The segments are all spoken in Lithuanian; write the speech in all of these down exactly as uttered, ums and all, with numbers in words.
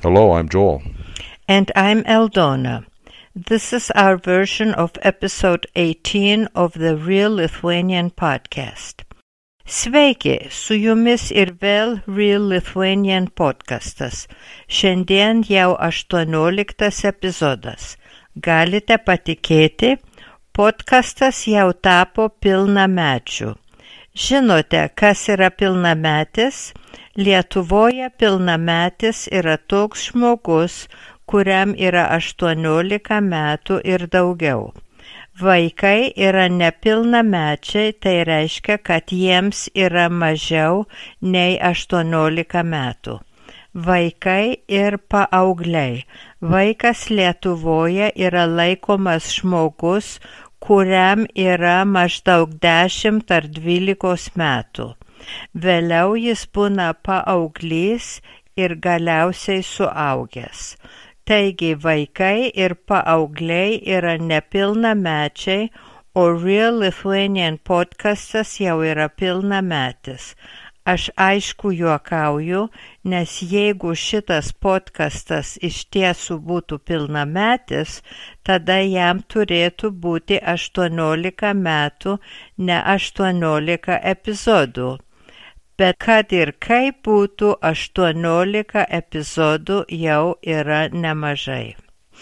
Hello, I'm Joel. And I'm Aldona. This is our version of episode eighteen of the Real Lithuanian podcast. Sveiki, su jumis ir vėl Real Lithuanian podcastas. Šiandien jau aštuonioliktas epizodas. Galite patikėti, podcastas jau tapo pilnamečiu. Žinote, kas yra pilnametis? Lietuvoje pilnametis yra toks žmogus, kuriam yra aštuoniolika metų ir daugiau. Vaikai yra nepilnamečiai, tai reiškia, kad jiems yra mažiau nei aštuoniolika metų. Vaikai ir paaugliai. Vaikas Lietuvoje yra laikomas žmogus, kuriam yra maždaug dešimt ar dvylikos metų. Vėliau jis būna paauglys ir galiausiai suaugęs. Taigi vaikai ir paaugliai yra nepilnamečiai, o Real Lithuanian podcastas jau yra pilnametis. Aš aišku juokauju, nes jeigu šitas podcastas iš tiesų būtų pilnametis, tada jam turėtų būti aštuoniolika metų, ne aštuoniolika epizodų. Bet kad ir kaip būtų, aštuoniolika epizodų jau yra nemažai.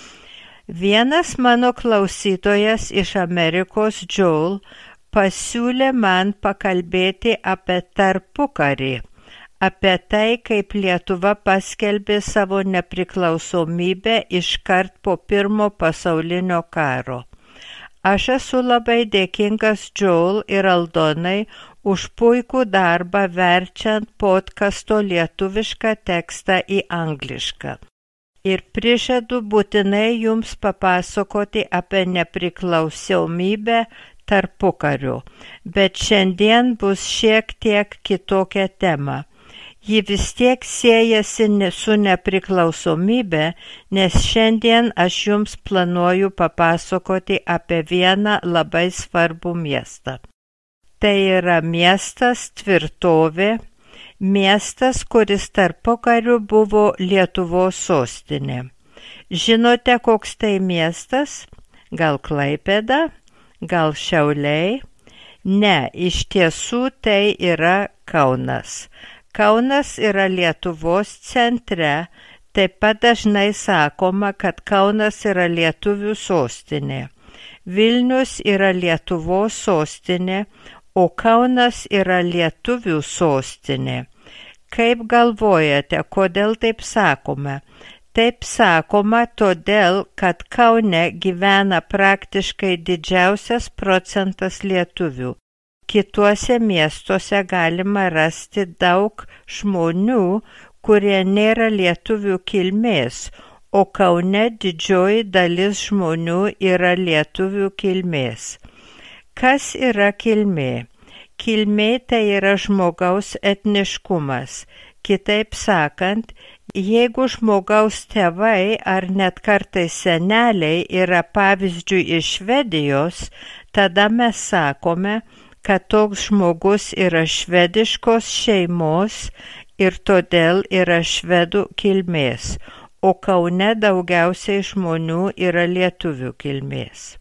Vienas mano klausytojas iš Amerikos, Joel, pasiūlė man pakalbėti apie tarpukarį, apie tai, kaip Lietuva paskelbė savo nepriklausomybę iškart po pirmo pasaulinio karo. Aš esu labai dėkingas Joel ir Aldonai už puikų darbą verčiant podcasto lietuvišką tekstą į anglišką. Ir prižadu būtinai jums papasakoti apie nepriklausomybę tarpukariu, bet šiandien bus šiek tiek kitokia tema. Ji vis tiek siejasi su nepriklausomybė, nes šiandien aš jums planuoju papasakoti apie vieną labai svarbų miestą. Tai yra miestas Tvirtovė, miestas, kuris tarpukariu buvo Lietuvos sostinė. Žinote, koks tai miestas? Gal Klaipėda? Gal Šiauliai? Ne, iš tiesų tai yra Kaunas. Kaunas yra Lietuvos centre, taip pat dažnai sakoma, kad Kaunas yra lietuvių sostinė. Vilnius yra Lietuvos sostinė, o Kaunas yra lietuvių sostinė. Kaip galvojate, kodėl taip sakome? Taip sakoma todėl, kad Kaune gyvena praktiškai didžiausias procentas lietuvių. Kituose miestuose galima rasti daug žmonių, kurie nėra lietuvių kilmės, o Kaune didžioji dalis žmonių yra lietuvių kilmės. Kas yra kilmė? Kilmė tai yra žmogaus etniškumas. Kitaip sakant, jeigu žmogaus tėvai ar net kartais seneliai yra pavyzdžiui iš Švedijos, tada mes sakome, kad toks žmogus yra švediškos šeimos ir todėl yra švedų kilmės, o Kaune daugiausiai žmonių yra lietuvių kilmės.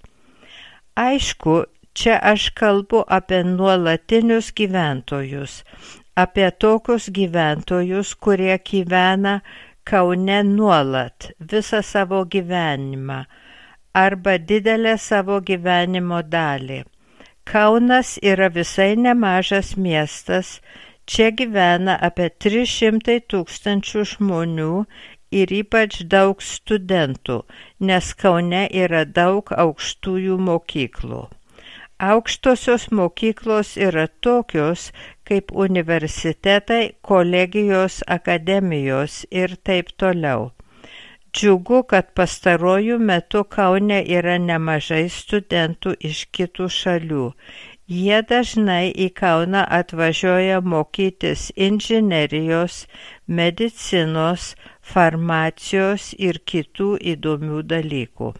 Aišku, čia aš kalbu apie nuolatinius gyventojus, apie tokius gyventojus, kurie gyvena Kaune nuolat visą savo gyvenimą arba didelę savo gyvenimo dalį. Kaunas yra visai nemažas miestas, čia gyvena apie trys šimtai tūkstančių žmonių ir ypač daug studentų, nes Kaune yra daug aukštųjų mokyklų. Aukštosios mokyklos yra tokios kaip universitetai, kolegijos, akademijos ir taip toliau. Džiugu, kad pastaruoju metu Kaune yra nemažai studentų iš kitų šalių. Jie dažnai į Kauną atvažiuoja mokytis inžinerijos, medicinos, farmacijos ir kitų įdomių dalykų.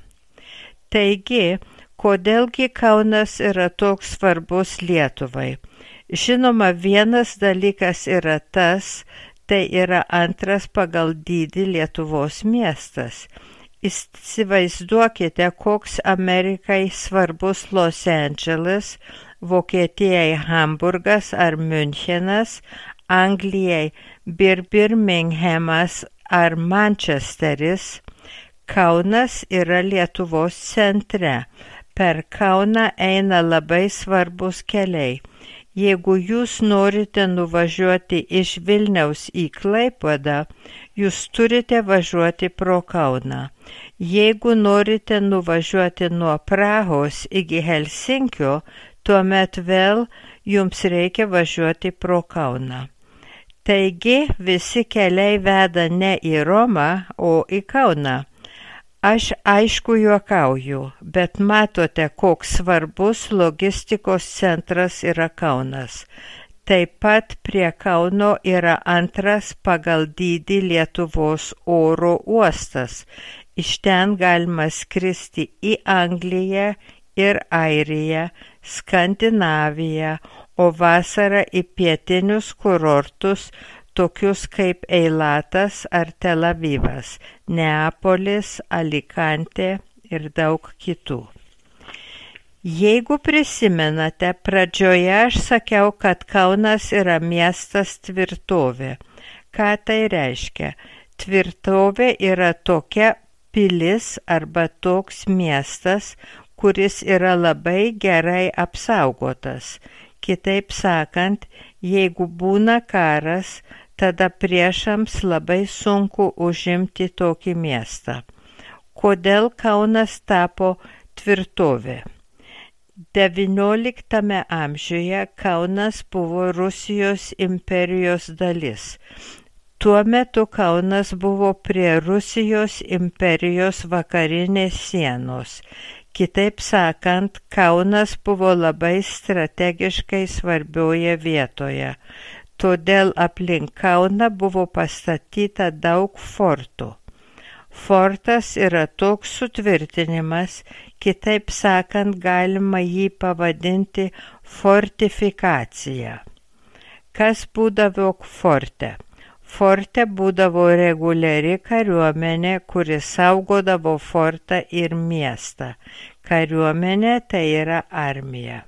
Taigi, kodėlgi Kaunas yra toks svarbus Lietuvai? Žinoma, vienas dalykas yra tas, Tai yra antras pagal dydį Lietuvos miestas. Įsivaizduokite, koks Amerikai svarbus Los Andželas, Vokietijai Hamburgas ar Münchenas, Anglijai Birminghamas ar Mančesteris. Kaunas yra Lietuvos centre. Per Kauną eina labai svarbus keliai. Jeigu jūs norite nuvažiuoti iš Vilniaus į Klaipėdą, jūs turite važiuoti pro Kauną. Jeigu norite nuvažiuoti nuo Prahos iki Helsinkio, tuomet vėl jums reikia važiuoti pro Kauną. Taigi visi keliai veda ne į Romą, o į Kauną. Aš aišku juokauju, bet matote, koks svarbus logistikos centras yra Kaunas. Taip pat prie Kauno yra antras pagal dydį Lietuvos oro uostas. Iš ten galima skristi į Angliją ir Airiją, Skandinaviją, o vasarą į pietinius kurortus, tokius kaip Eilatas ar Tel Avivas, Neapolis, Alicantė ir daug kitų. Jeigu prisimenate, pradžioje aš sakiau, kad Kaunas yra miestas tvirtovė. Ką tai reiškia? Tvirtovė yra tokia pilis arba toks miestas, kuris yra labai gerai apsaugotas. Kitaip sakant, jeigu būna karas, tada priešams labai sunku užimti tokį miestą. Kodėl Kaunas tapo tvirtovė? devynioliktame amžiuje Kaunas buvo Rusijos imperijos dalis. Tuo metu Kaunas buvo prie Rusijos imperijos vakarinės sienos. Kitaip sakant, Kaunas buvo labai strategiškai svarbioje vietoje. Todėl aplink Kauną buvo pastatyta daug fortų. Fortas yra toks sutvirtinimas, kitaip sakant, galima jį pavadinti fortifikacija. Kas būdavo forte? Forte būdavo reguliari kariuomenė, kuri saugodavo fortą ir miestą. Kariuomenė tai yra armija.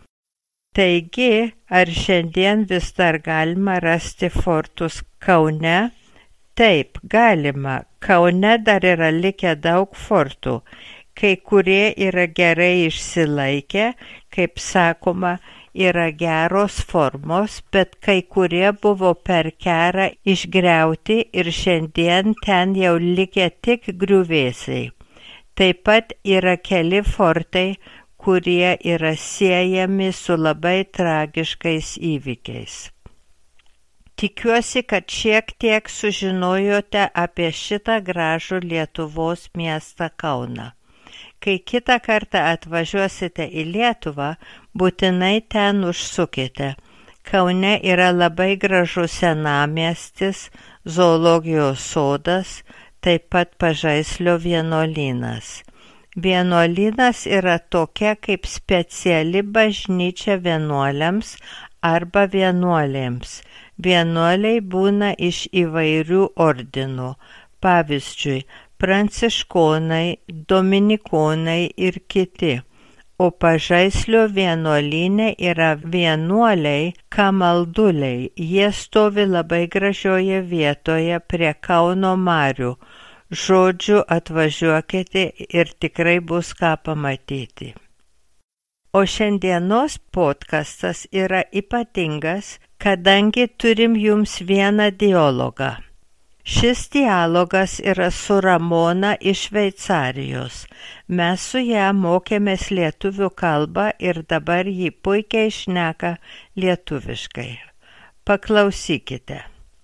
Taigi, ar šiandien vis dar galima rasti fortus Kaune? Taip, galima. Kaune dar yra likę daug fortų. Kai kurie yra gerai išsilaikę, kaip sakoma, yra geros formos, bet kai kurie buvo per kerą išgriauti ir šiandien ten jau likę tik griuvėsiai. Taip pat yra keli fortai, kurie yra siejami su labai tragiškais įvykiais. Tikiuosi, kad šiek tiek sužinojote apie šitą gražų Lietuvos miestą Kauną. Kai kitą kartą atvažiuosite į Lietuvą, būtinai ten užsukite. Kaune yra labai gražus senamiestis, zoologijos sodas, taip pat Pažaislio vienuolynas. Vienuolynas yra tokia kaip speciali bažnyčia vienuoliams arba vienuolėms. Vienuoliai būna iš įvairių ordinų, pavyzdžiui, pranciškonai, dominikonai ir kiti. O Pažaislio vienuolyne yra vienuoliai kamalduliai. Jie stovi labai gražioje vietoje prie Kauno marių. Žodžiu, atvažiuokite ir tikrai bus ką pamatyti. O šiandienos podcastas yra ypatingas, kadangi turim jums vieną dialogą. Šis dialogas yra su Ramona iš Šveicarijos. Mes su ją mokėmės lietuvių kalbą ir dabar ji puikiai šneka lietuviškai. Paklausykite.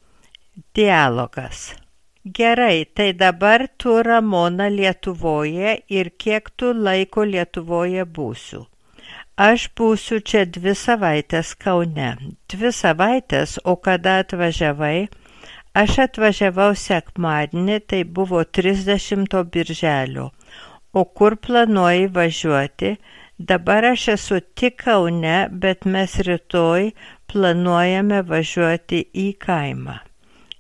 Dialogas. Gerai, tai dabar tu, Ramona, Lietuvoje ir kiek tu laiko Lietuvoje būsiu? Aš būsiu čia dvi savaitės Kaune. Dvi savaitės, o kada atvažiavai? Aš atvažiavau sekmadienį, tai buvo trisdešimto birželio. O kur planuoji važiuoti? Dabar aš esu tik Kaune, bet mes rytoj planuojame važiuoti į kaimą.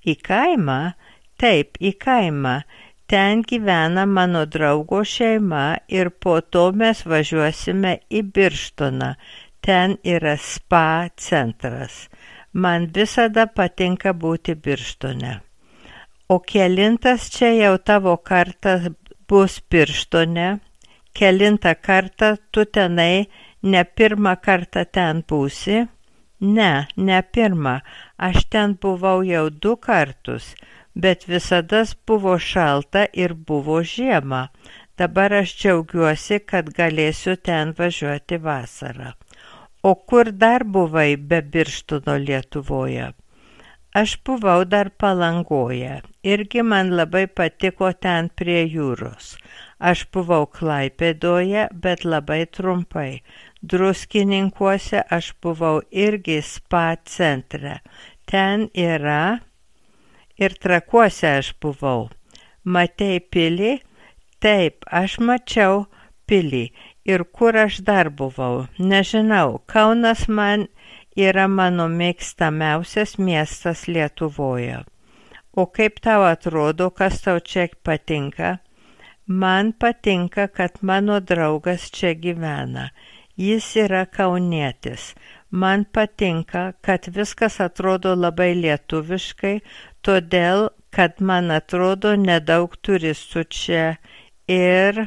Į kaimą? Taip, į kaimą. Ten gyvena mano draugo šeima ir po to mes važiuosime į Birštoną. Ten yra spa centras. Man visada patinka būti Birštone. O kelintas čia jau tavo kartą bus Birštone? Kelintą kartą tu tenai ne pirmą kartą ten būsi? Ne, ne pirmą. Aš ten buvau jau du kartus, bet visada buvo šalta ir buvo žiema. Dabar aš džiaugiuosi, kad galėsiu ten važiuoti vasarą. O kur dar buvai be Birštono Lietuvoje? Aš buvau dar Palangoje. Irgi man labai patiko ten prie jūros. Aš buvau Klaipėdoje, bet labai trumpai. Druskininkuose aš buvau irgi spa centre. Ten yra ir Trakuose aš buvau. Matei pilį? Taip, aš mačiau pilį. Ir kur aš dar buvau? Nežinau, Kaunas man yra mano mėgstamiausias miestas Lietuvoje. O kaip tau atrodo, kas tau čia patinka? Man patinka, kad mano draugas čia gyvena. Jis yra kaunietis. Man patinka, kad viskas atrodo labai lietuviškai, todėl, kad man atrodo nedaug turistų čia ir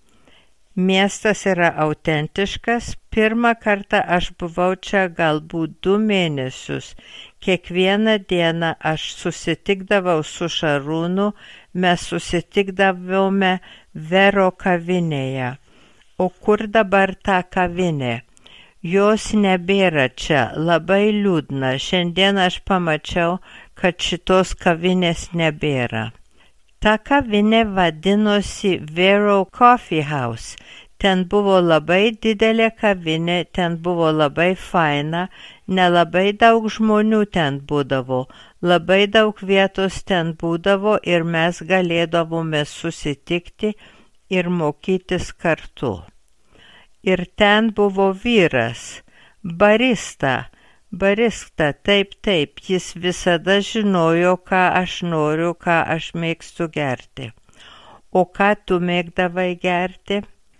miestas yra autentiškas. Pirmą kartą aš buvau čia galbūt du mėnesius. Kiekvieną dieną aš susitikdavau su Šarūnu, mes susitikdavome Vero kavinėje. O kur dabar ta kavinė? Jos nebėra čia, labai liūdna. Šiandien aš pamačiau, kad šitos kavinės nebėra. Ta kavinė vadinosi Vero Coffee House. Ten buvo labai didelė kavinė, ten buvo labai faina, nelabai daug žmonių ten būdavo, labai daug vietos ten būdavo ir mes galėdavome susitikti ir mokytis kartu. Ir ten buvo vyras, barista, barista, taip, taip, jis visada žinojo, ką aš noriu, ką aš mėgstu gerti. O ką tu mėgdavai gerti?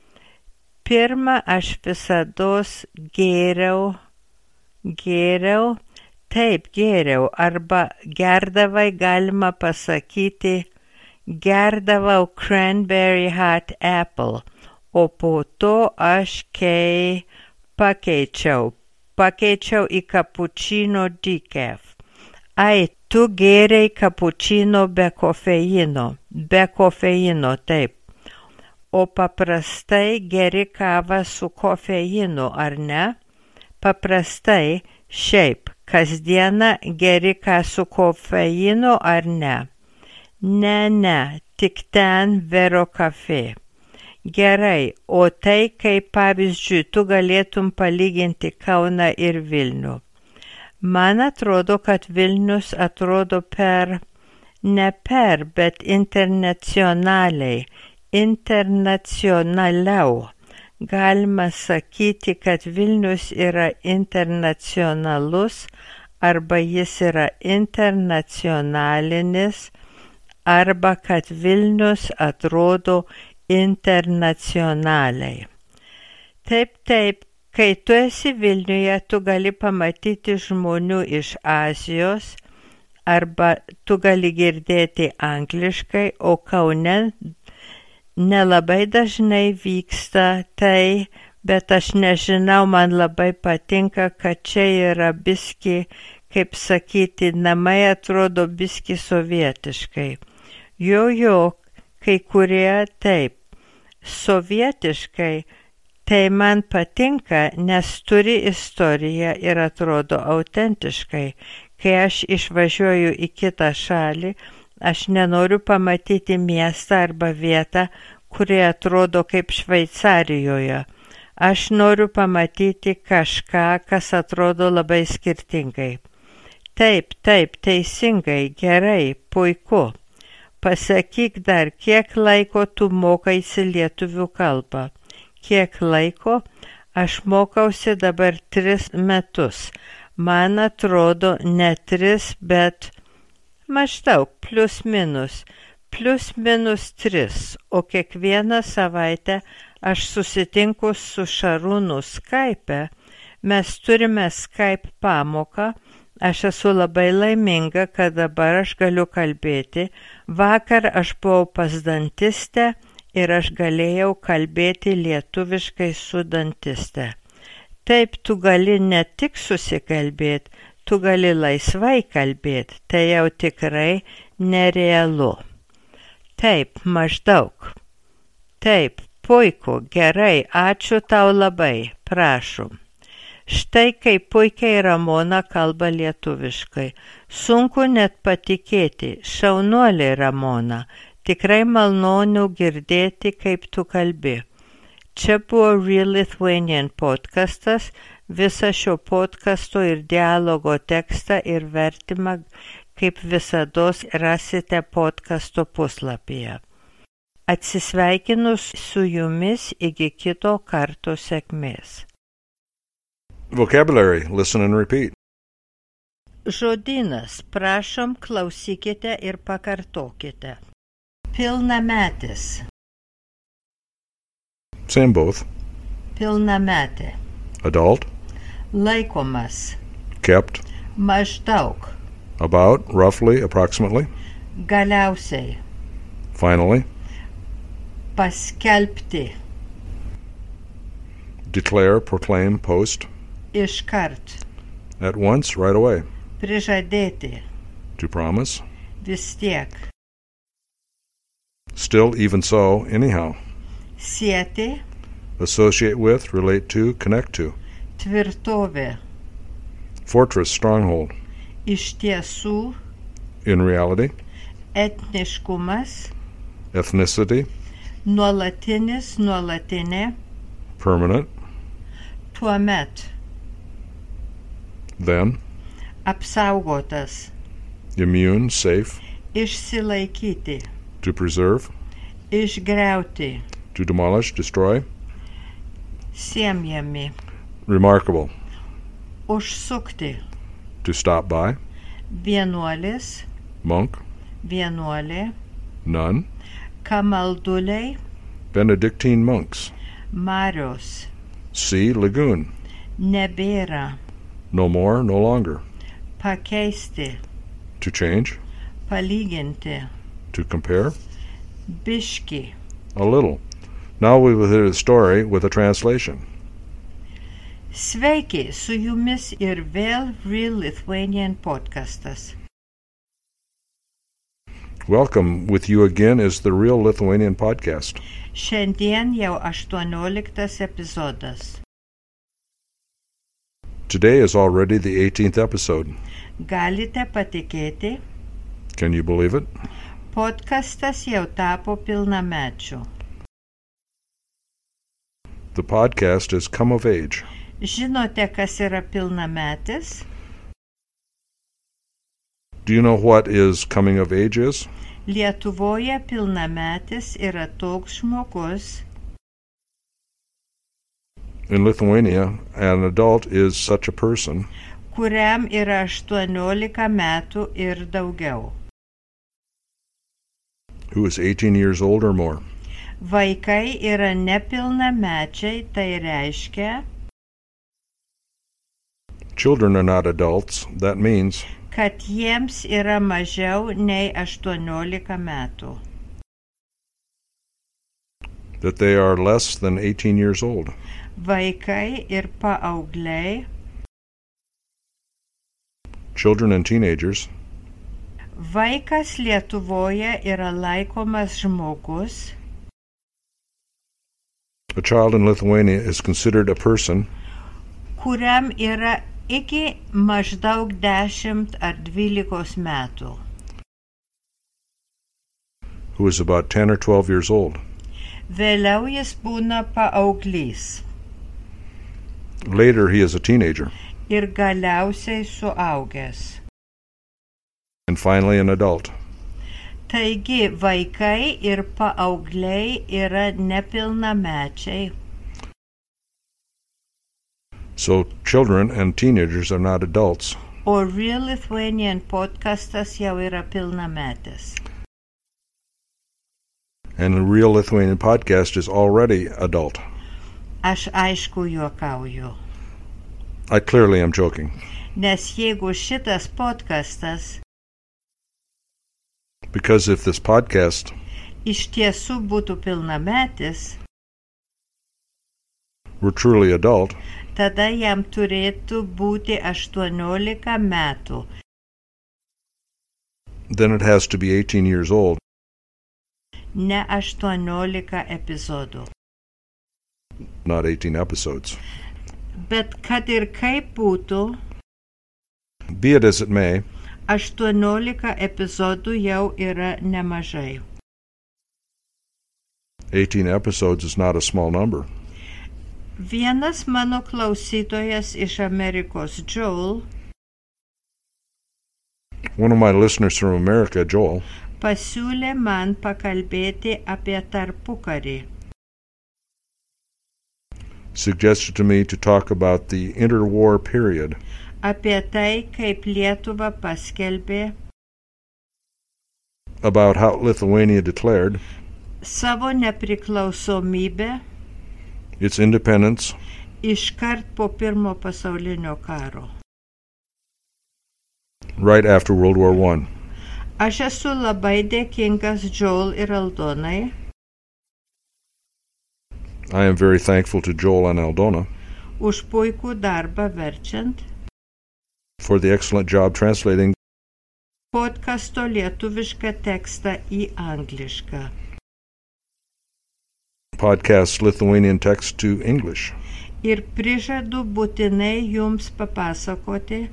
Pirma, aš visados gėriau, gėriau, taip gėriau, arba gerdavai galima pasakyti, gerdavau cranberry hot apple, o po to aš kei pakeičiau, pakeičiau į cappuccino decaf. Ai, tu gėrei cappuccino be kofeino, be kofeino, taip. O paprastai geri kavą su kofeinu, ar ne? Paprastai, šiaip, kasdieną geri ką su kofeinu, ar ne? Ne, ne, tik ten Vero Cafe. Gerai, o tai kaip pavyzdžiui, tu galėtum palyginti Kauną ir Vilnių. Man atrodo, kad Vilnius atrodo per, ne per, bet internacionaliai, internacionaliau. Galima sakyti, kad Vilnius yra internacionalus, arba jis yra internacionalinis, arba kad Vilnius atrodo internacionaliai. Taip, taip, kai tu esi Vilniuje, tu gali pamatyti žmonių iš Azijos, arba tu gali girdėti angliškai, o Kaune nelabai dažnai vyksta tai, bet aš nežinau, man labai patinka, kad čia yra biski, kaip sakyti, namai atrodo biski sovietiškai. Jo, jo, kai kurie taip, sovietiškai, tai man patinka, nes turi istoriją ir atrodo autentiškai. Kai aš išvažiuoju į kitą šalį, aš nenoriu pamatyti miestą arba vietą, kuri atrodo kaip Šveicarijoje. Aš noriu pamatyti kažką, kas atrodo labai skirtingai. Taip, taip, teisingai, gerai, puiku. Pasakyk dar, kiek laiko tu mokaisi lietuvių kalbą. Kiek laiko? Aš mokausi dabar tris metus. Man atrodo, ne tris, bet Maždaug plius minus, plius minus tris, o kiekvieną savaitę aš susitinku su Šarūnu Skype, mes turime Skype pamoką, aš esu labai laiminga, kad dabar aš galiu kalbėti, vakar aš buvau pas dantistę ir aš galėjau kalbėti lietuviškai su dantiste. Taip, tu gali ne tik susikalbėti, tu gali laisvai kalbėti, tai jau tikrai nerealu. Taip, maždaug. Taip, puiku, gerai, ačiū tau labai, prašom. Štai kaip puikiai Ramona kalba lietuviškai. Sunku net patikėti, šaunuolė Ramona, tikrai malonu girdėti, kaip tu kalbi. Čia buvo Real Lithuanian podcastas, visą šio podcasto ir dialogo tekstą ir vertimą, kaip visados rasite podcasto puslapyje. Atsisveikinu su jumis iki kito karto sėkmės. Vocabulary, listen and repeat. Žodynas, prašom, klausykite ir pakartokite. Pilnametis. Same both. Pilnametė. Adult. Laikomas. Kept. Maždaug. About, roughly, approximately. Galiausiai. Finally. Paskelbti. Declare, proclaim, post. Iškart. At once, right away. Prižadėti. To promise. Vis tiek. Still, even so, anyhow. Sieti. Associate with, relate to, connect to. Tvirtovė. Fortress, stronghold. Iš tiesų. In reality. Etniškumas. Ethnicity. Nuolatinis, nuolatinė. Permanent. Tuomet. Then. Apsaugotas. Immune, safe. Išsilaikyti. To preserve. Išgriauti. To demolish, destroy. Siemjami. Remarkable. Užsukti. To stop by. Vienuolis. Monk. Vienuolė. Nun. Kamalduliai. Benedictine monks. Marios. Sea, lagoon. Nebėra. No more, no longer. Pakeisti. To change. Palyginti. To compare. Biški. A little. Now we will hear the story with a translation. Sveiki, su jumis ir vėl Real Lithuanian podcastas. Welcome. With you again is the Real Lithuanian podcast. Šiandien jau aštuonioliktas epizodas. Today is already the eighteenth episode. Galite patikėti? Can you believe it? Podcastas jau tapo pilnamečiu. The podcast has come of age. Žinote, kas yra pilnametis? Do you know what is coming of age is? Lietuvoje pilnametis yra toks žmogus. In Lithuania, an adult is such a person Kuriam yra aštuoniolika metų ir daugiau. who is eighteen years old or more. Vaikai yra nepilnamečiai, tai reiškia, Children are not adults. That means kad jiems yra mažiau nei aštuoniolika metų. that they are less than eighteen years old. Vaikai ir paaugliai. Children and teenagers. Vaikas Lietuvoje yra laikomas žmogus. A child in Lithuania is considered a person Kuriam yra iki maždaug dešimt ar dvylikos metų. who is about ten or twelve years old. Vėliau jis būna paauglys Later, he is a teenager. ir galiausiai suaugęs. And finally, an adult. Taigi vaikai ir paaugliai yra nepilnamečiai. So children and teenagers are not adults. O Real Lithuanian podcastas jau yra pilnametis. And the Real Lithuanian podcast is already adult. Aš aišku juokauju. I clearly am joking. Nes jeigu šitas podcastas Because if this podcast iš tiesų būtų pilnametis, were truly adult, tada jam turėtų būti aštuoniolika metų. then it has to be eighteen years old, Ne aštuoniolika epizodų. not eighteen episodes. Bet kad ir kaip būtų, Be it as it may, aštuoniolika epizodų jau yra nemažai. eighteen episodes is not a small number. Vienas mano klausytojas iš Amerikos, Joel, One of my listeners from America, Joel, pasiūlė man pakalbėti apie tarpukarį. suggested to me to talk about the interwar period, Apie tai, kaip Lietuva paskelbė about how Lithuania declared savo nepriklausomybę its independence iškart po Pirmo pasaulinio karo. right after World War One. Aš esu labai dėkingas Joel ir Aldonai I am very thankful to Joel and Aldona už puikų darbą verčiant for the excellent job translating podcasto lietuvišką tekstą į anglišką. podcast Lithuanian text to English. Ir prižadu būtinai jums papasakoti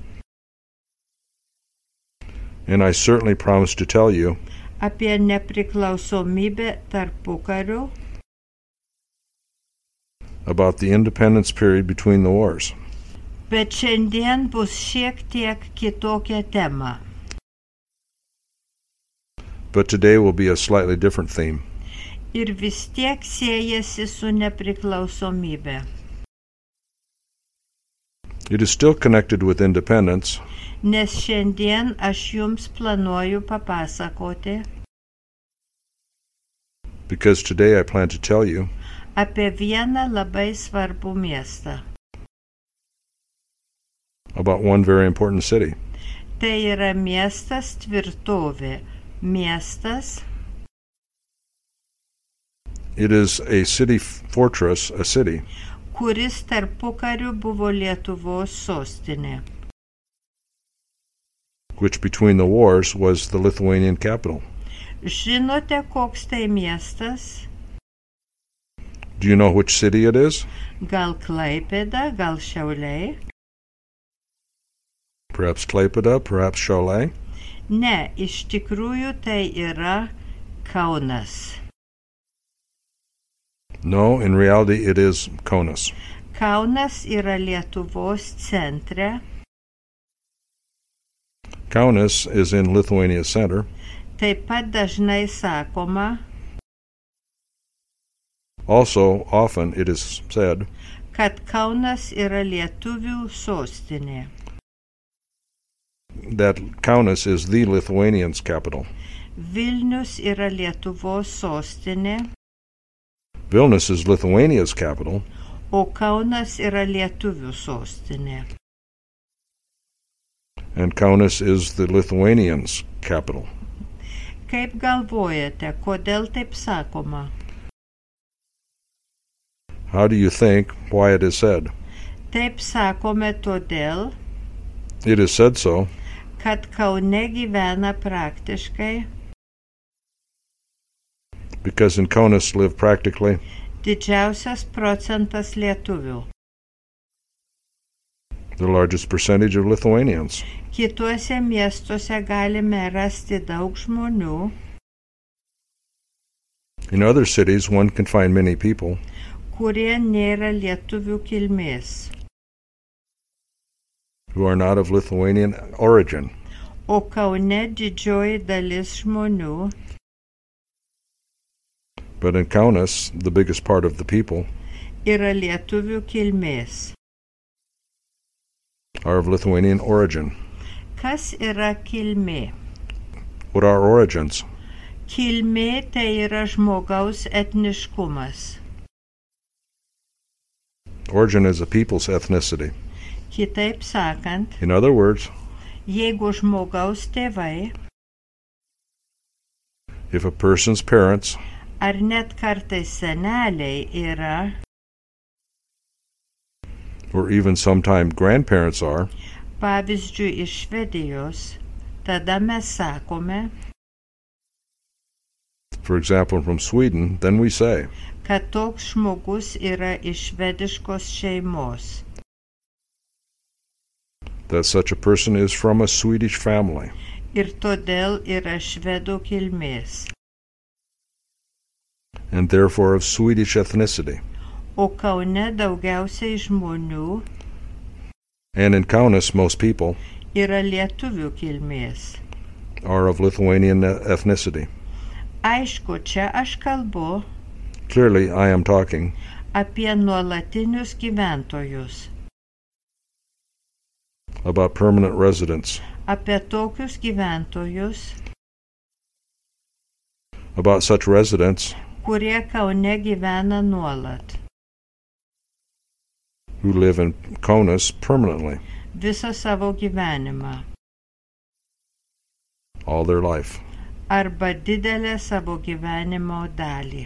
And I certainly promise to tell you apie nepriklausomybę tarpukariu about the independence period between the wars. Bet šiandien bus šiek tiek kitokia tema. But today will be a slightly different theme. Ir vis tiek siejasi su nepriklausomybė. It is still connected with independence, Nes šiandien aš jums planuoju papasakoti because today I plan to tell you apie vieną labai svarbų miestą. about one very important city. Tai yra miestas tvirtovė. Miestas, It is a city fortress, a city kuris tarpukariu buvo Lietuvos sostinė. which between the wars was the Lithuanian capital. Žinote, koks tai miestas? Do you know which city it is? Gal Klaipėda, gal Šiauliai? Perhaps Klaipėda, perhaps Šiauliai? Ne, iš tikrųjų tai yra Kaunas. No, in reality it is Kaunas. Kaunas yra Lietuvos centre, Kaunas is in Lithuania's center. taip pat dažnai sakoma, Also, often it is said kad Kaunas yra lietuvių sostinė. that Kaunas is the Lithuanians' capital. Vilnius yra Lietuvos sostinė, Vilnius is Lithuania's capital, o Kaunas yra lietuvių sostinė. and Kaunas is the Lithuanians' capital. Kaip galvojate, kodėl taip sakoma? How do you think why it is said? Taip sakome todėl, It is said so kad Kaune gyvena praktiškai because in Kaunas live practically didžiausias procentas lietuvių. the largest percentage of Lithuanians. Kituose miestuose galime rasti daug žmonių, In other cities, one can find many people kurie nėra lietuvių kilmės, who are not of Lithuanian origin, o Kaune didžioji dalis žmonių but in Kaunas, the biggest part of the people yra lietuvių kilmės. are of Lithuanian origin. Kas yra kilmė? What are origins? Kilmė tai yra žmogaus etniškumas. Origin is a people's ethnicity. Kitaip sakant, In other words, jeigu žmogaus tėvai if a person's parents ar net kartais seneliai yra, or even sometime grandparents are, pavyzdžiui iš Švedijos, tada mes sakome, for example from Sweden, then we say, kad toks žmogus yra iš švediškos šeimos. that such a person is from a Swedish family. Ir todėl yra švedų kilmės. And therefore of Swedish ethnicity. O Kaune daugiausiai žmonių And in Kaunas, most people yra lietuvių kilmės. are of Lithuanian ethnicity. Aišku, čia aš kalbu Clearly, I am talking apie nuolatinius gyventojus, about permanent residents, apie tokius gyventojus, about such residents kurie Kaune gyvena nuolat, who live in Kaunas permanently, visą savo gyvenimą, all their life, arba didelę savo gyvenimo dalį.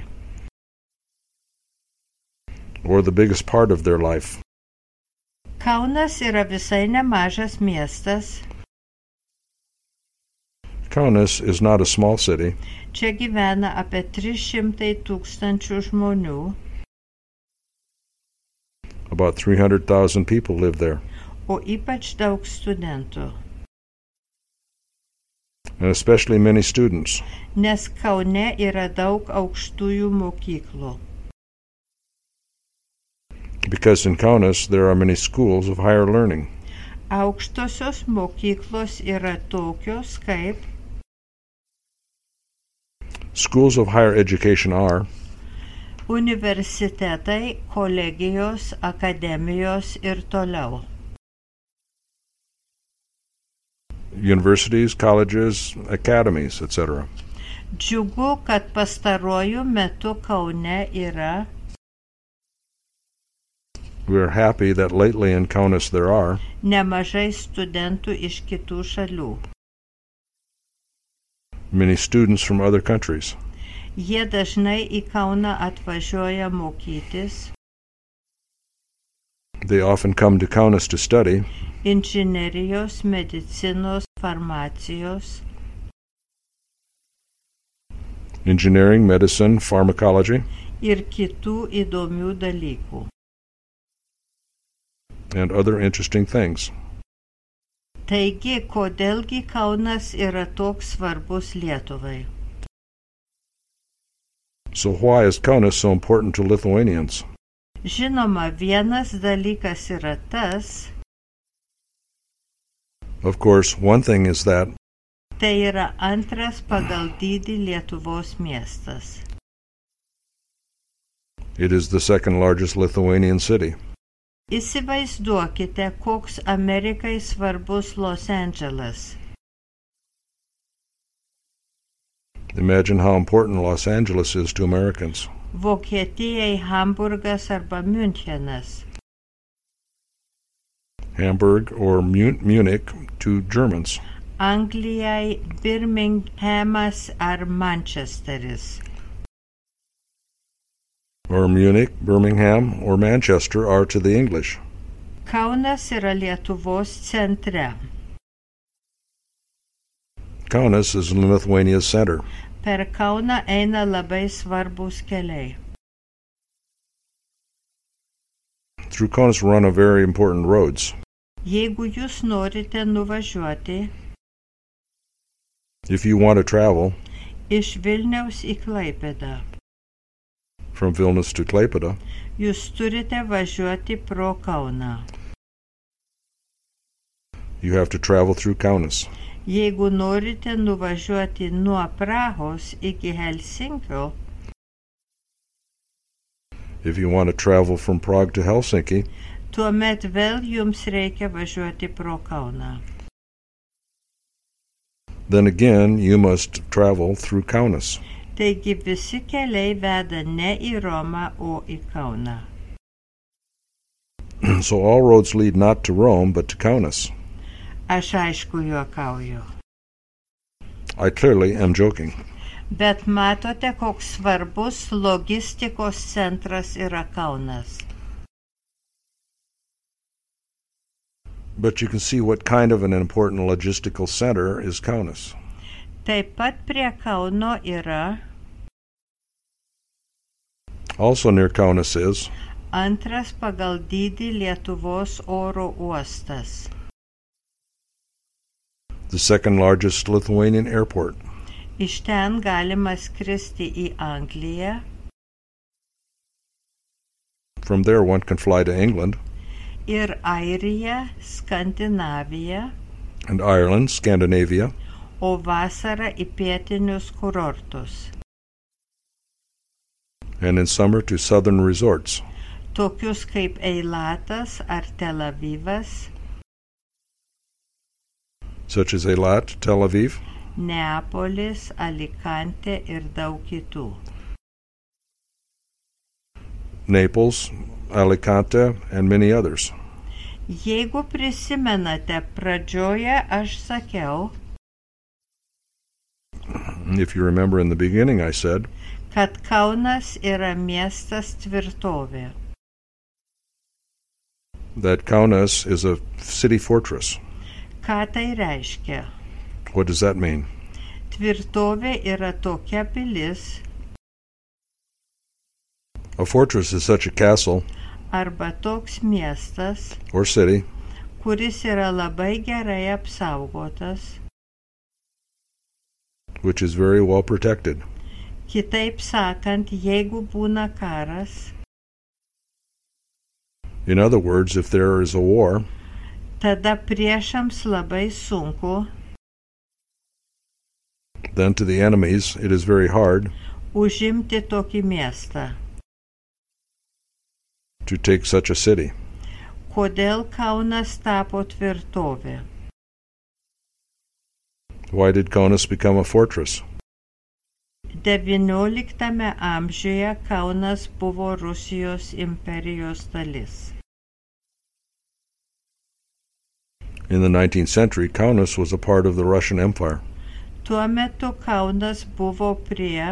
or the biggest part of their life. Kaunas yra visai nemažas miestas. Kaunas is not a small city. Čia gyvena apie trys šimtai tūkstančių žmonių, About three hundred thousand people live there, o ypač daug studentų, and especially many students, nes Kaune yra daug aukštųjų mokyklų. because in Kaunas there are many schools of higher learning. Aukštosios mokyklos yra tokios kaip Schools of higher education are universitetai, kolegijos, akademijos ir toliau. universities, colleges, academies, et cetera. Džiugu, kad pastaruoju metu Kaune yra We are happy that lately in Kaunas there are nemažai studentų iš kitų šalių. many students from other countries. Jie dažnai į Kauną atvažiuoja mokytis They often come to Kaunas to study inžinerijos, medicinos, farmacijos, engineering, medicine, pharmacology, ir kitų įdomių dalykų. and other interesting things. Taigi, kodėlgi Kaunas yra toks svarbus Lietuvai? So why is Kaunas so important to Lithuanians? Žinoma, vienas dalykas yra tas, Of course, one thing is that tai yra antras pagal dydį Lietuvos miestas. it is the second largest Lithuanian city. Įsivaizduokite, koks Amerikai svarbus Los Angeles. Imagine how important Los Angeles is to Americans. Vokietijai Hamburgas arba Münchenas. Hamburg or Mu- Munich to Germans. Anglijai Birminghamas ar Manchesteris. Or Munich, Birmingham, or Manchester are to the English. Kaunas yra Lietuvos centre. Kaunas is in Lithuania's center. Per Kauną eina labai svarbus keliai. Through Kaunas run a very important roads. Jeigu jūs norite nuvažiuoti If you want to travel iš Vilniaus į Klaipėdą, from Vilnius to Klaipėda, jūs turite važiuoti pro Kauną. you have to travel through Kaunas. Jeigu norite nuvažiuoti nuo Prahos iki Helsinkio, If you want to travel from Prague to Helsinki, tuomet vėl jums reikia važiuoti pro Kauną. Then again, you must travel through Kaunas. Taigi visi keliai veda ne į Romą, o į Kauną. So all roads lead not to Rome, but to Kaunas. Aš aišku juokauju. I clearly am joking. Bet matote, koks svarbus logistikos centras yra Kaunas. But you can see what kind of an important logistical center is Kaunas. Taip pat prie Kauno yra Also near Kaunas is antras pagal dydį Lietuvos oro uostas. the second largest Lithuanian airport. Iš ten galima skristi į Angliją. From there one can fly to England Ir Airiją, Skandinaviją, and Ireland, Scandinavia, o vasarą į pietinius kurortus. and in summer to southern resorts, Tokius kaip Eilatas ar Tel Avivas, such as Eilat, Tel Aviv, Neapolis, Alicante ir daug kitų. Naples, Alicante, and many others. Jeigu prisimenate, pradžioje aš sakiau, If you remember in the beginning I said kad Kaunas yra miestas tvirtovė. that Kaunas is a city fortress. Ką tai reiškia? What does that mean? Tvirtovė yra tokia pilis A fortress is such a castle arba toks miestas, or city kuris yra labai gerai apsaugotas. which is very well protected. Kitaip sakant, jeigu būna karas, In other words, if there is a war, tada priešams labai sunku then to the enemies it is very hard užimti tokį miestą. to take such a city. Kodėl Kaunas tapo tvirtovė? Why did Kaunas become a fortress? devynioliktame amžiuje Kaunas buvo Rusijos imperijos dalis. In the nineteenth century, Kaunas was a part of the Russian Empire. Tuo metu Kaunas buvo prie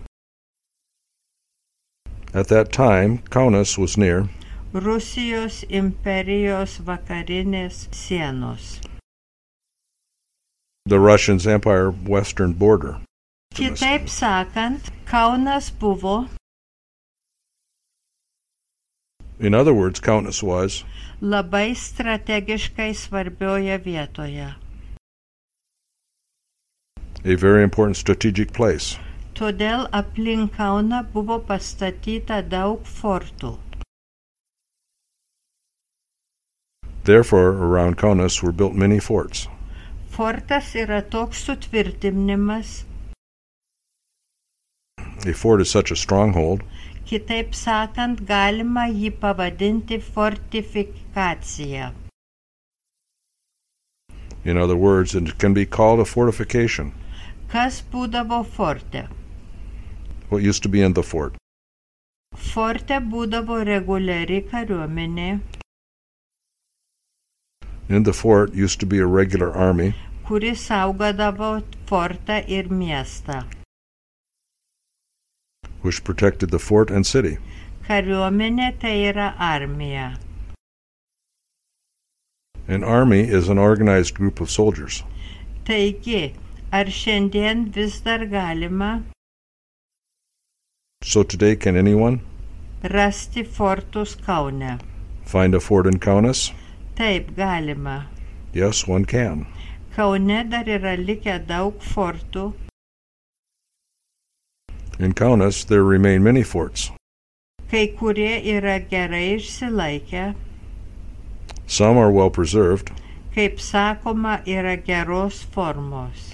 At that time, Kaunas was near Rusijos imperijos vakarinės sienos. the Russian Empire western border. Kitaip sakant, Kaunas buvo In other words, Kaunas was labai strategiškai svarbioje vietoje. a very important strategic place. Todėl aplink Kauną buvo pastatyta daug fortų. Therefore, around Kaunas were built many forts. Fortas yra toks sutvirtinimas, A fort is such a stronghold, kitaip sakant, galima jį pavadinti fortifikacija. in other words, it can be called a fortification. Kas būdavo forte? What used to be in the fort? Forte būdavo reguliari kariuomenė, In the fort used to be a regular army kuri saugodavo fortą ir miestą. which protected the fort and city. Kariuomenė tai yra armija. An army is an organized group of soldiers. Taigi, ar šiandien vis dar galima So today, can anyone rasti fortus Kaune? find a fort in Kaunas? Taip, galima. Yes, one can. Kaune dar yra likę daug fortų, In Kaunas, there remain many forts. kai kurie yra gerai išsilaikę, Some are well preserved, kaip sakoma, yra geros formos,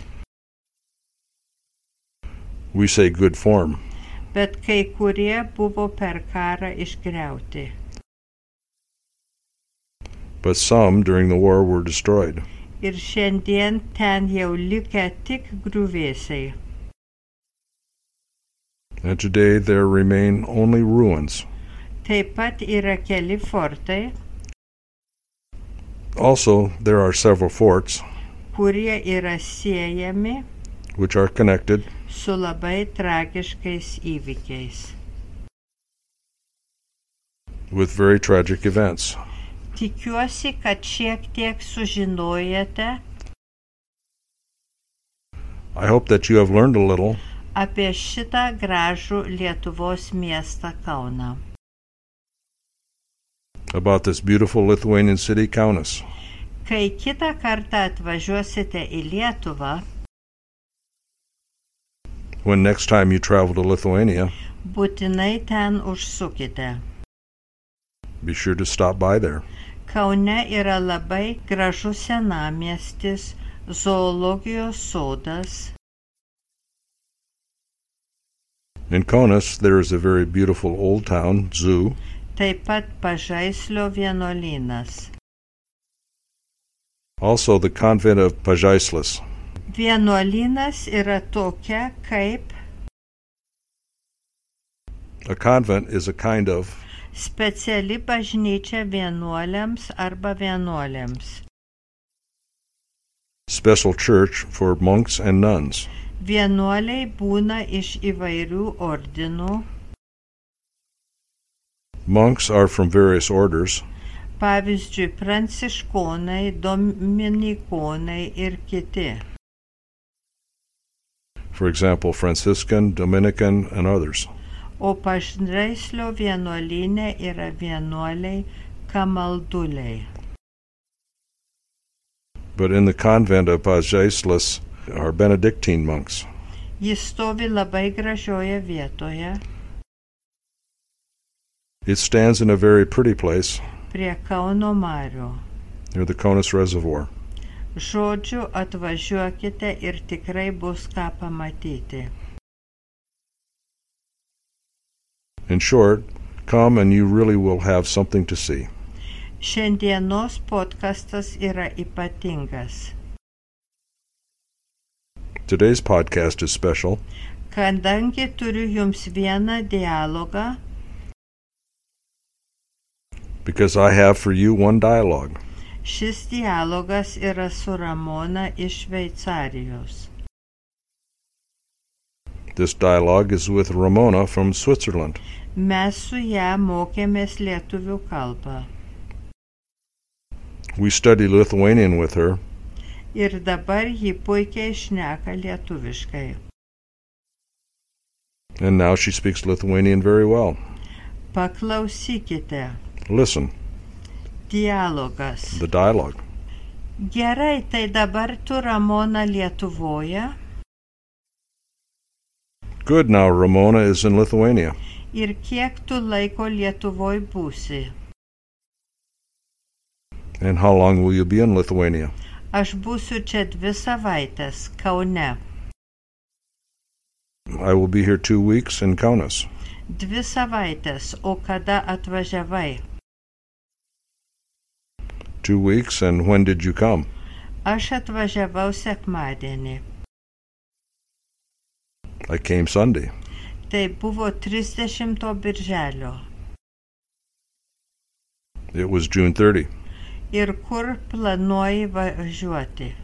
we say good form, bet kai kurie buvo per karą išgriauti. but some during the war were destroyed. ir šiandien ten jau likę tik griuvėsiai. And today there remain only ruins. Taip pat yra keli fortai, Also, there are several forts kurie yra siejami which are connected su labai tragiškais įvykiais. with very tragic events. Tikiuosi, kad šiek tiek sužinojate I hope that you have learned a little apie šitą gražų Lietuvos miestą Kauną. about this beautiful Lithuanian city, Kaunas. Kai kitą kartą atvažiuosite į Lietuvą, When next time you travel to Lithuania, būtinai ten užsukite. be sure to stop by there. Kaune yra labai gražus senamiestis, zoologijos sodas, In Kaunas, there is a very beautiful old town, zoo, taip pat Pažaislio vienuolynas. also the convent of Pažaislis. Vienuolynas yra tokia kaip A convent is a kind of speciali bažnyčia vienuoliams arba vienuolėms. special church for monks and nuns. Vienuoliai būna iš įvairių ordinų, Monks are from various orders, pavyzdžiui, pranciškonai, dominikonai ir kiti. for example, Franciscan, Dominican, and others. O Pažaislio vienuolyne yra vienuoliai kamalduliai. But in the convent of Pažaislis are Benedictine monks. Jis stovi labai gražioje vietoje, It stands in a very pretty place prie Kauno marių. near the Kaunas Reservoir. Žodžiu, atvažiuokite ir tikrai bus ką pamatyti. In short, come and you really will have something to see. Šiandienos podcastas yra ypatingas, Today's podcast is special kadangi turiu jums vieną dialogą, because I have for you one dialogue. šis dialogas yra su Ramona iš Šveicarijos. This dialogue is with Ramona from Switzerland. Mes su ją mokėmės lietuvių kalbą We study Lithuanian with her, ir dabar ji puikiai šneka lietuviškai. and now she speaks Lithuanian very well. Paklausykite. Listen, Dialogas. the dialogue. Gerai, tai dabar tu, Ramona, Lietuvoje Good, now Ramona is in Lithuania. ir kiek tu laiko Lietuvoj būsi? And how long will you be in Lithuania? Aš būsiu čia dvi savaitės, Kaune. I will be here two weeks in Kaunas. Dvi savaitės, o kada atvažiavai? Two weeks, and when did you come? Aš atvažiavau sekmadienį. I came Sunday. Tai buvo trisdešimto birželio. It was June thirtieth. Ir kur planuoji važiuoti?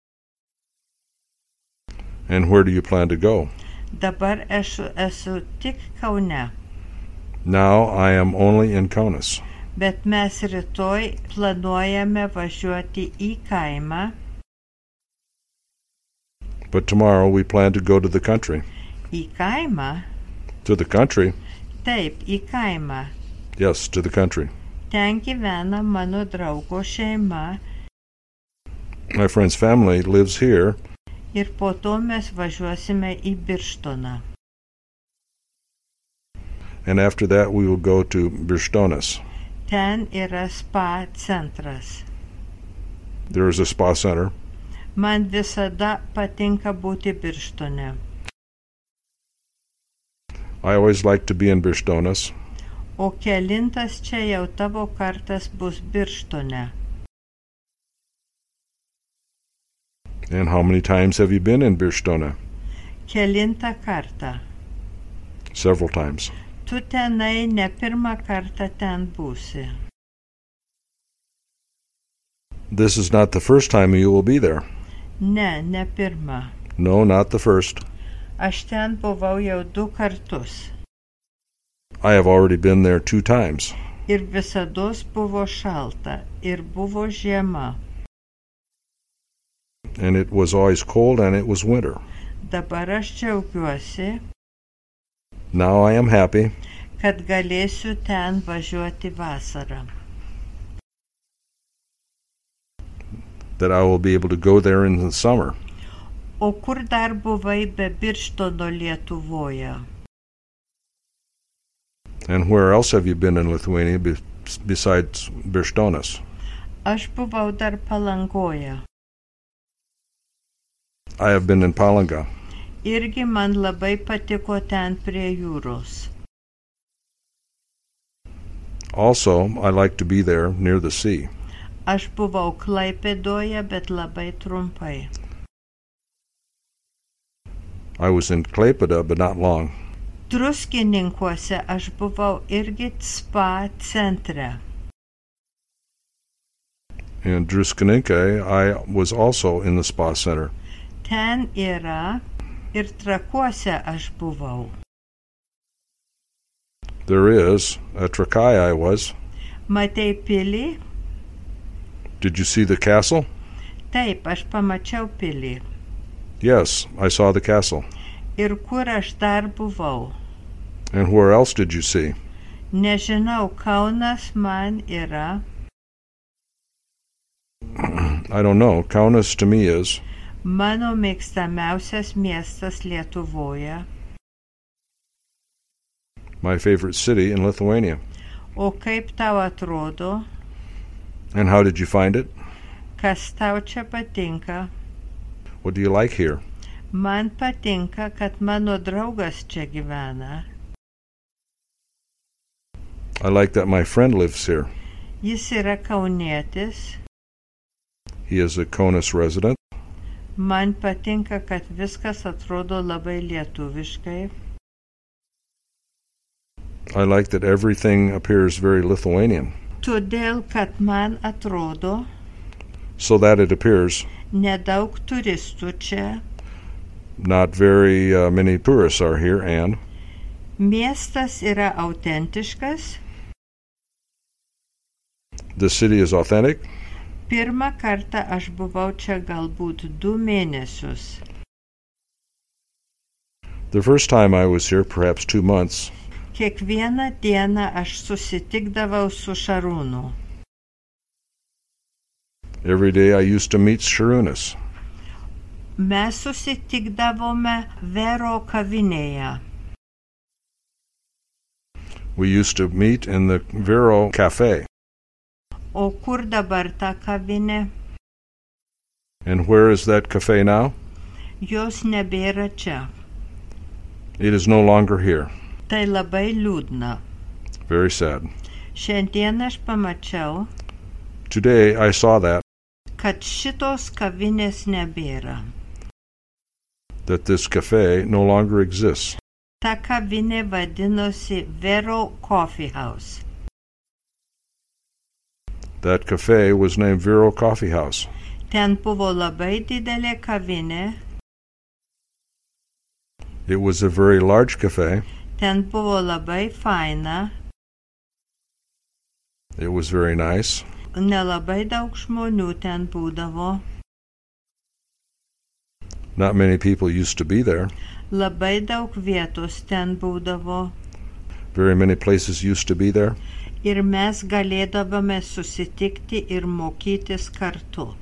And where do you plan to go? Dabar esu, esu tik Kaune, Now I am only in Kaunas. bet mes rytoj planuojame važiuoti į kaimą, But tomorrow we plan to go to the country. į kaimą, To the country? taip, į kaimą. Yes, to the country. Ten gyvena mano draugo šeima My friend's family lives here, ir po to mes važiuosime į Birštoną. and after that we will go to Birštonas. Ten yra spa centras. There is a spa center. Man visada patinka būti Birštone. I always like to be in Birštonas. O kelintas čia jau tavo kartas bus Birštone? And how many times have you been in Birštona? Kelintą kartą. Several times. Tu tenai ne pirmą kartą ten būsi. This is not the first time you will be there. Ne, ne pirmą. No, not the first. Aš ten buvau jau du kartus. I have already been there two times. Ir visados buvo šalta, ir buvo žiema. And it was always cold and it was winter. Dabar aš džiaugiuosi, Now I am happy kad galėsiu ten važiuoti vasarą. that I will be able to go there in the summer. O kur dar buvai be Birštono Lietuvoje? And where else have you been in Lithuania be- besides Birštonas? Aš buvau dar Palangoje. I have been in Palanga. Irgi man labai patiko ten prie jūros. Also, I like to be there near the sea. Aš buvau Klaipėdoje, bet labai trumpai. I was in Klaipėda, but not long. Druskininkuose aš buvau irgi spa centre. In Druskininkai, I was also in the spa center. Ten yra ir Trakuose aš buvau. There is. At Trakai I was. Matei pilį? Did you see the castle? Taip, aš pamačiau pilį. Yes, I saw the castle. Ir kur aš dar buvau? And where else did you see? Nežinau, Kaunas man yra. I don't know. Kaunas to me is. Mano mėgstamiausias miestas Lietuvoje. My favorite city in Lithuania. O kaip tau atrodo? And how did you find it? Kas tau čia patinka? What do you like here? Man patinka, kad mano draugas čia gyvena. I like that my friend lives here. Jis yra kaunietis. He is a Kaunas resident. Man patinka, kad viskas atrodo labai lietuviškai. I like that everything appears very Lithuanian, Todėl, kad man atrodo, so that it appears nedaug turistų čia. not very uh, many tourists are here, and Miestas yra autentiškas. the city is authentic. Pirmą kartą aš buvau čia galbūt du mėnesius. The first time I was here, perhaps two months. Kiekvieną dieną aš susitikdavau su Šarūnu. Every day I used to meet Sharunas. Mes susitikdavome Vero kavinėje. We used to meet in the Vero Cafe. O kur dabar ta kavinė? And where is that cafe now? Jos nebėra čia. It is no longer here. Tai labai liūdna. Very sad. Šiandien aš pamačiau, Today I saw that, kad šitos kavinės nebėra. that this cafe no longer exists. Ta kavinė vadinosi Vero Coffee House. That cafe was named Vero Coffee House. Ten buvo labai didelė kavinė, It was a very large cafe. ten buvo labai faina, It was very nice. nelabai daug žmonių ten būdavo, Not many people used to be there. labai daug vietos ten būdavo Very many places used to be there. ir mes galėdavome susitikti ir mokytis kartu.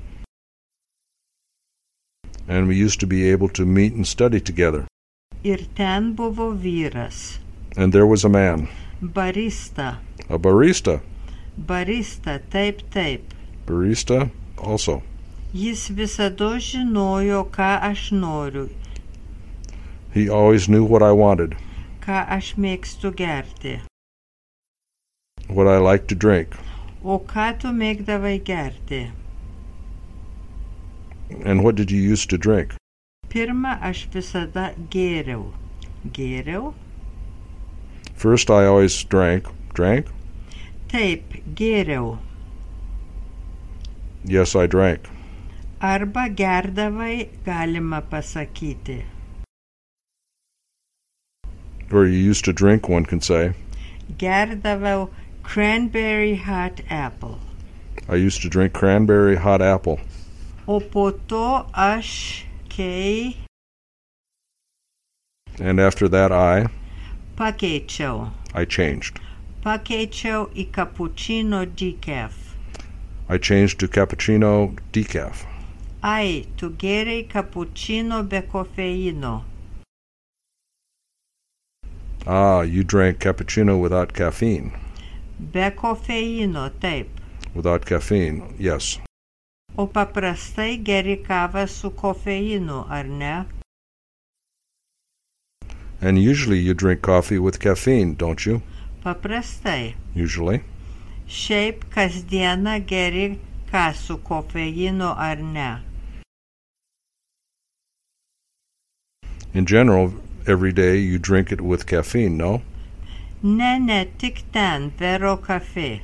And we used to be able to meet and study together. Ir ten buvo vyras, And there was a man, barista, a barista. barista, taip, taip. Barista also. Jis visada žinojo, ką aš noriu, He always knew what I wanted, ką aš mėgstu gerti. what I liked to drink. O ką tu mėgdavai gerti? And what did you used to drink? Pirma, aš visada gėriau. Gėriau? First I always drank. Drank? Taip, gėriau. Yes, I drank. Arba gerdavai, galima pasakyti. Or you used to drink, one can say. Gerdavau cranberry hot apple. I used to drink cranberry hot apple. O po to aš, kai, And after that I, pakeičiau. I changed. Pakeičiau į cappuccino decaf. I changed to cappuccino decaf. Ai, tu gėrei cappuccino be kofeino. Ah, you drank cappuccino without caffeine. Be kofeino, taip. Without caffeine, yes. O paprastai geri kavą su kofeinu, ar ne? And usually you drink coffee with caffeine, don't you? Paprastai. Usually. Šiaip kasdieną geri ką su kofeinu, ar ne? In general, every day you drink it with caffeine, no? Ne, ne, tik ten, Vero Cafe.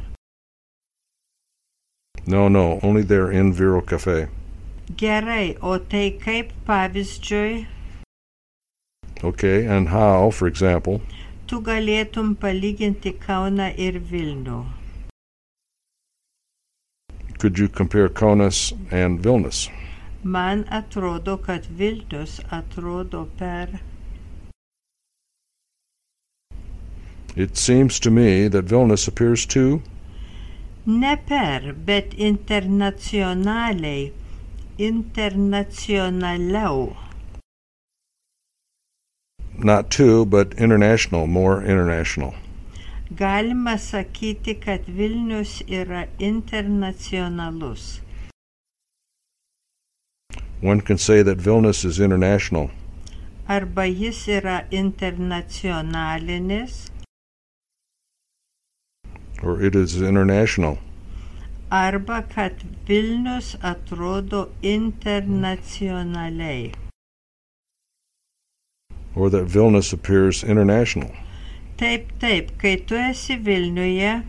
No, no, only there in Vero Cafe. Gerai, o tai kaip pavyzdžiui, Okay, and how, for example, tu galėtum palyginti Kauną ir Vilnių? could you compare Kaunas and Vilnius? Man atrodo, kad Vilnius atrodo per... It seems to me that Vilnius appears too, Ne per, bet internacionaliai, internacionaliau. not too, but international, more international. Galima sakyti, kad Vilnius yra internacionalus. One can say that Vilnius is international, Arba jis yra internacionalinis, or it is international, arba kad Vilnius atrodo internacionaliai. or that Vilnius appears international. Taip, taip, kai tu esi Vilniuje,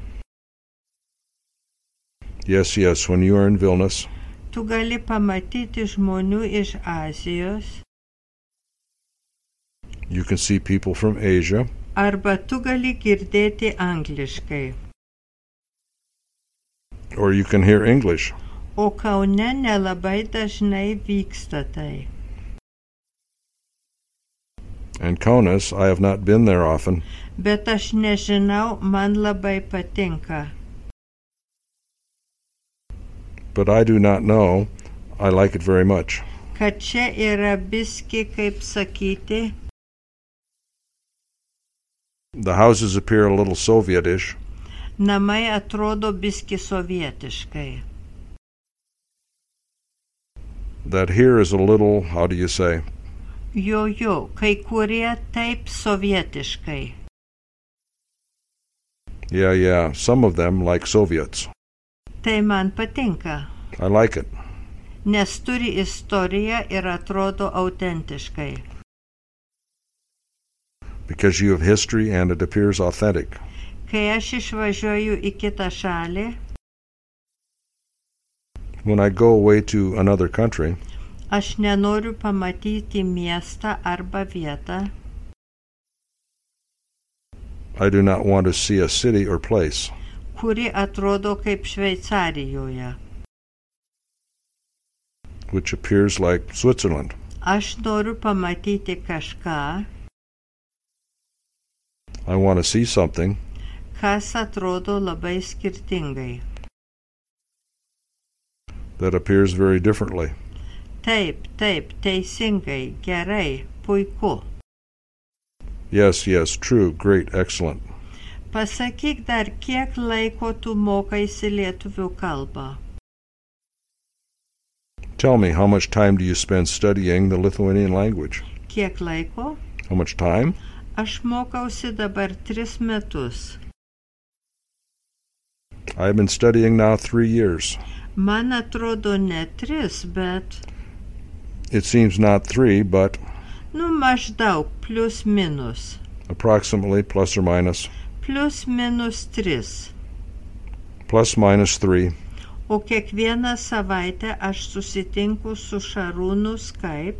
Yes, yes, when you are in Vilnius, tu gali pamatyti žmonių iš Azijos, you can see people from Asia, arba tu gali girdėti angliškai. or you can hear English. O Kaune nelabai dažnai vyksta tai. And Kaunas, I have not been there often, Bet aš nežinau, man labai patinka. but I do not know. I like it very much. Kad čia yra biski, kaip sakyti, The houses appear a little Sovietish, namai atrodo biski sovietiškai. that here is a little, how do you say, Jo, jo, kai kurie taip sovietiškai. yeah, yeah, some of them like Soviets. Tai man patinka, I like it, nes turi istoriją ir atrodo autentiškai. because you have history and it appears authentic. Kai aš išvažiuoju į kitą šalį, When I go away to another country, aš nenoriu pamatyti miestą arba vietą, I do not want to see a city or place kuri atrodo kaip Šveicarijoje. which appears like Switzerland. Aš noriu pamatyti kažką, I want to see something kas atrodo labai skirtingai. that appears very differently. Taip, taip, teisingai, gerai, puiku. Yes, yes, true, great, excellent. Pasakyk dar, kiek laiko tu mokaisi lietuvių kalbą. Tell me, how much time do you spend studying the Lithuanian language? Kiek laiko? How much time? Aš mokausi dabar tris metus. I've been studying now three years. Man atrodo ne tris, bet It seems not three, but Nu maždaug plus minus. approximately plus or minus. Plus minus tris. Plus minus three. O kiekvieną savaitę aš susitinku su Šarūnu Skype.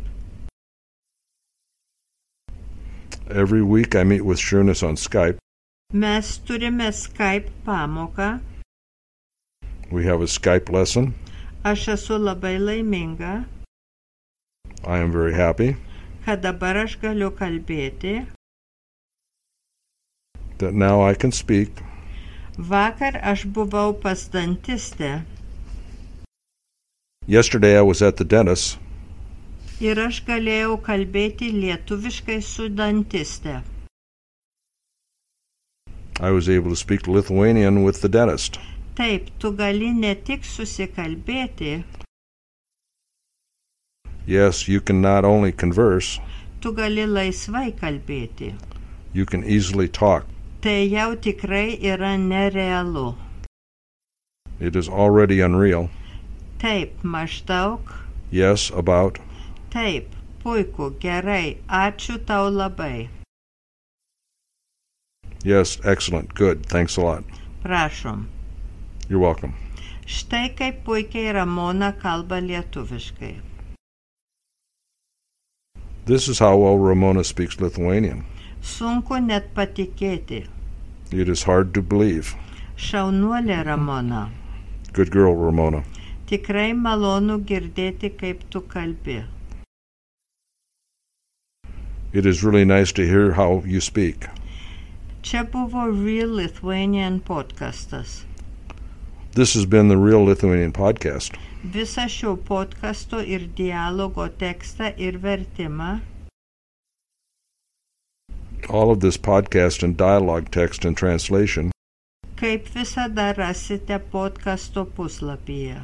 Every week I meet with Šarūnas on Skype. Mes turime Skype pamoką. We have a Skype lesson. Aš esu labai laiminga, I am very happy kad dabar aš galiu kalbėti. that now I can speak. Vakar aš buvau pas dantistę Yesterday I was at the dentist. ir aš galėjau kalbėti lietuviškai su dantiste. I was able to speak Lithuanian with the dentist. Taip, tu gali ne tik susikalbėti, Yes, you can not only converse, tu gali laisvai kalbėti. you can easily talk. Tai jau tikrai yra nerealu. It is already unreal. Taip, maždaug. Yes, about. Taip, puiku, gerai, ačiū tau labai. Yes, excellent, good, thanks a lot. Prašom. You're welcome. Štai kaip puikiai Ramona kalba lietuviškai. This is how well Ramona speaks Lithuanian. Sunku net patikėti. It is hard to believe. Šaunuolė Ramona. Good girl, Ramona. Tikrai malonu girdėti, kaip tu kalbi. It is really nice to hear how you speak. Čia buvo Real Lithuanian podcastas. This has been the Real Lithuanian Podcast. Visą šio podcasto ir dialogo tekstą ir vertimą All of this podcast and dialogue text and translation kaip visada rasite podcasto puslapyje.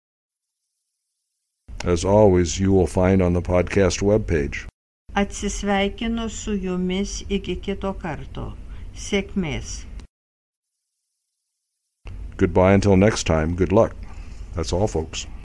as always, you will find on the podcast webpage. Atsisveikinu su jumis iki kito karto. Sėkmės. Goodbye until next time. Good luck. That's all, folks.